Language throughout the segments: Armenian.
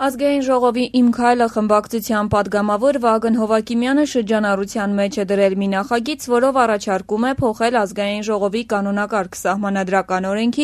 Ազգային ժողովի «Իմ քայլը» խմբակցության պատգամավոր Վագն Հովակիմյանը շրջանառության մեջ է դրել մի նախագիծ, որով առաջարկում է փոխել Ազգային ժողովի կանոնակարգ սահմանադրական օրենքի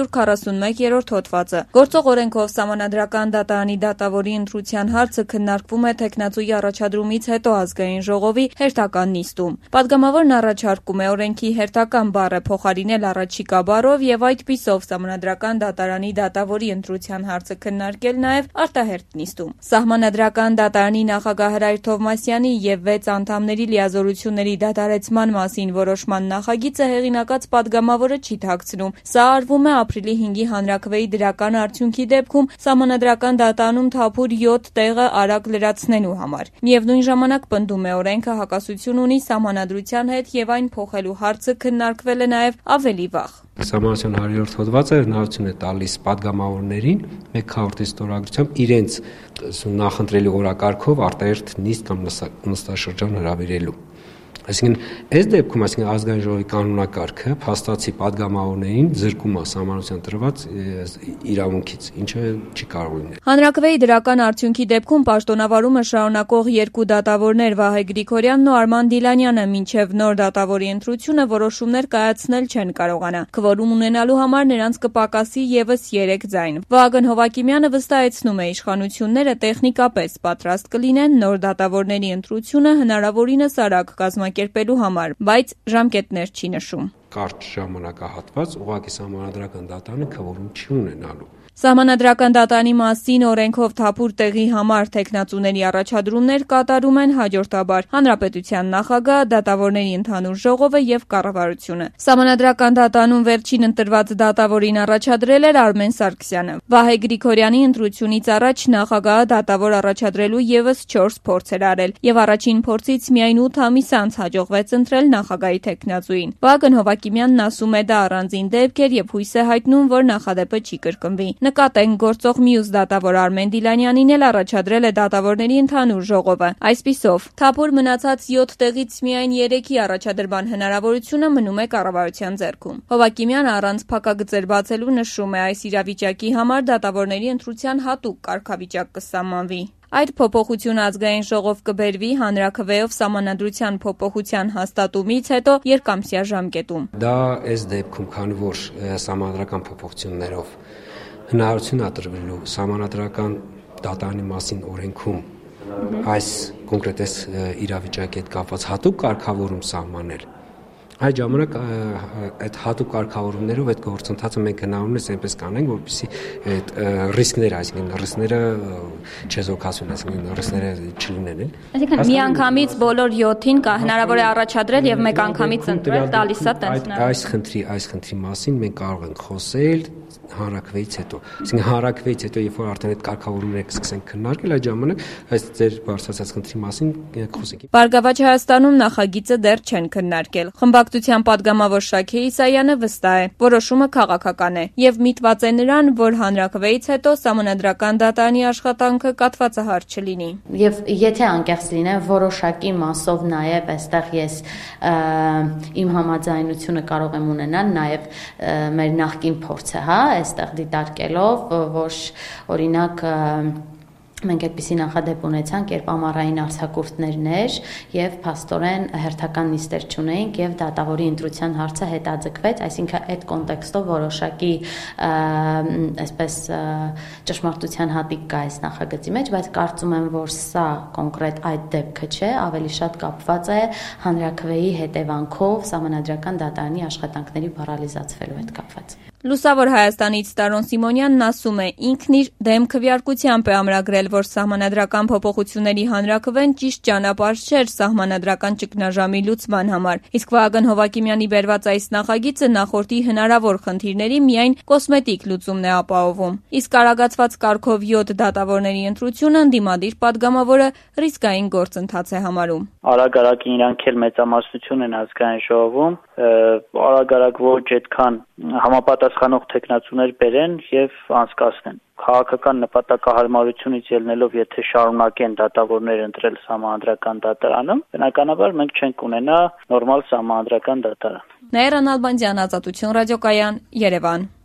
141-րդ հոդվածը։ Գործող օրենքով Սահմանադրական դատարանի դատավորի ընտրության հարցը քննարկվում է թեկնածուի առաջադրումից հետո Ազգային ժողովի հերթական նիստում։ Պատգամավորն առաջարկում է օրենքի հերթական բառը փոխարինել առաջիկա բառով եւ այդպիսով Սահմանադրական դատարանի դատավորի ընտրության հարցը քննարկել նաեւ արտահերթ նիստում։ Սահմանադրական դատարանի նախագահ Հրայր Թովմասյանի եւ 6 անդամների լիազորությունների դադարեցման մասին որոշման նախագիծը հեղինակած պատգամավորը չի թաքցնում։ Սա արվում է ապրիլի 5-ի հանրաքվեի դրական արդյունքի դեպքում Սահմանադրական դատարանում թափուր 7 տեղը արագ լրացնելու համար։ Միևնույն ժամանակ պնդում է օրենքը հակասություն ունի Սահմանադրության հետ եւ այն փոխելու հարցը քննարկվել է նաեւ ավելի վաղ։ Սահմանադրության 100-րդ հոդվածը հնարավորություն է տալիս պատգամավորներին մեկ քառորդի ստորագրությամբ իրենց նախընտրելի օրակարգով արտահերթ նիստ կամ նստաշրջան հրավիրելու։ Այսինքն, այս դեպքում, Ազգային ժողովի կանոնակարգը փաստացի պատգամավորներին զրկում է սահմանադրության տրված իրավունքից, ինչը չի կարող լինել։ Հանրաքվեի դրական արդյունքի դեպքում պաշտոնավարումը շարունակող երկու դատավորներ Վահե Գրիգորյանն ու Արման Դիլանյանը մինչև նոր դատավորի ընտրությունը որոշումներ կայացնել չեն կարողանա։ Քվորում ունենալու համար նրանց կպակասի եւս 3 ձայն։ Վագն Հովակիմյանը վստահեցնում է, իշխանությունները տեխնիկապես պատրաստ կլինեն նոր դատավորների ընտրությունը հնարավորինս արագ կազմակերպելու համար, բայց ժամկետներ չի նշում։ Կարճ ժամանակահատված ուղղակի Սահմանադրական դատարանը քվորում չի ունենալու։ Սահմանադրական դատարանի մասին օրենքով թափուր տեղի համար թեկնածուների առաջադրումներ կատարում են հաջորդաբար Հանրապետության նախագահ, դատավորների ընդհանուր ժողովը եւ կառավարությունը։ Սահմանադրական դատարանում վերջին ընտրված դատավորին առաջադրել էր Արմեն Սարգսյանը։ Վահե Գրիգորյանի ընտրությունից առաջ նախագահը դատավոր առաջադրելու եւս 4 փորձ էր արել եւ առաջին փորձից միայն 8 ամիս անց հաջողվեց ընտրել նախագահի թեկնածուին։ Վագն Հովակիմյանն ասում է, դա առանձին դեպք էր եւ հույս է հայտնում, որ նախադեպը չի կրկնվի։ Նկատենք գործող մյուս դատավոր Արմեն Դիլանյանին էլ առաջադրել է դատավորների ընդհանուր ժողովը։ Այսպիսով, թափուր մնացած 7 տեղից միայն 3-ի առաջադրման հնարավորությունը մնում է կառավարության ձեռքում։ Հովակիմյանը առանց փակագծեր բացելու նշում է, այս իրավիճակի համար դատավորների ընտրության հատուկ կարգավիճակ կսահմանվի։ Այդ փոփոխությունը Ազգային ժողով կբերվի հանրաքվեով Սահմանադրության փոփոխության հաստատումից հետո երկամսյա ժամկետում։ Դա այս դեպքում, քանի որ սահմանադրական փոփոխություններով հնարավորություն է տրվելու Սահմանադրական դատարանի մասին օրենքում այս կոնկրետ իրավիճակի հետ կապված հատուկ կարգավորում սահմանել։ Այդ ժամանակ այդ հատուկ կարգավորումներով այդ գործընթացը մենք հնարավորինս այնպես կանենք, որպեսզի այդ ռիսկները, այսինքն ռիսկները չեզոքացվեն, այսինքն ռիսկները չլինեն։ Այսինքն միանգամից բոլոր 7-ին կա հնարավոր է առաջադրել եւ մեկ անգամից ընտրել, տալիս է տենց։ Այս խնդրի մասին մենք կարող ենք խոսել հանրաքվեից հետո։ Այսինքն հանրաքվեից հետո, երբ որ արդեն այդ կարգավորումները կսկսենք քննարկել, այդ ժամանակ այս ձեր բարձրացած խնդրի մասին կխոսենք։ Բարգավաճ Հայաստանում նախագիծը դեռ չեն քննարկել։ Խմբակցության պատգամավոր Շաքե Իսայանը վստահ է, որոշումը քաղաքական է եւ միտված է նրան, որ հանրաքվեից հետո Սահմանադրական դատարանի աշխատանքը կաթվածահար չլինի։ Եվ եթե անկեղծ լինեմ, որոշակի մասով նաեւ այստեղ ես իմ համաձայնությունը կարող եմ ունենալ նաեւ մեր նախկին փորձը, այստեղ դիտարկելով, որ օրինակ մենք այդպիսի նախադեպ ունեցանք, երբ ամառային արձակուրդներն եւ փաստորեն հերթական նիստեր չունեինք եւ դատավորի ընտրության հարցը հետաձգվեց, այսինքն այդ կոնտեքստով որոշակի այսպես ճշմարտության հատիկ կա այս նախագծի մեջ, բայց կարծում եմ, որ սա կոնկրետ այդ դեպքը չէ, ավելի շատ կապված է հանրաքվեի հետևանքով Սահմանադրական դատարանի աշխատանքների պարալիզացվելու հետ կապված։ Լուսավոր Հայաստանից Տարոն Սիմոնյանն ասում է, ինքն իր դեմ քվեարկությամբ է ամրագրել, որ սահմանադրական փոփոխությունների հանրաքվեն ճիշտ ճանապարհ չէր սահմանադրական ճգնաժամի լուծման համար։ Իսկ Վագն Հովակիմյանի բերված այս նախագիծը նախորդի հնարավոր խնդիրների միայն կոսմետիկ լուծումն է ապահովում։ Իսկ արագացված կարգով 7 դատավորների ընտրությունը ընդդիմադիր պատգամավորը ռիսկային գործընթաց է համարում։ Արագ իրանք էլ մեծամասնություն են Ազգային ժողովում, արագ ոչ այդքան համապատասխանող թեկնածուներ բերեն եւ անցկացնեն։ Քաղաքական նպատակահարմարությունից ելնելով, եթե շարունակեն դատավորներ ընտրել Սահմանադրական դատարանում, բնականաբար մենք չենք ունենա նորմալ Սահմանադրական դատարան։ Նաիրա Նալբանդյան, Ազատություն ռադիոկայան, Երևան։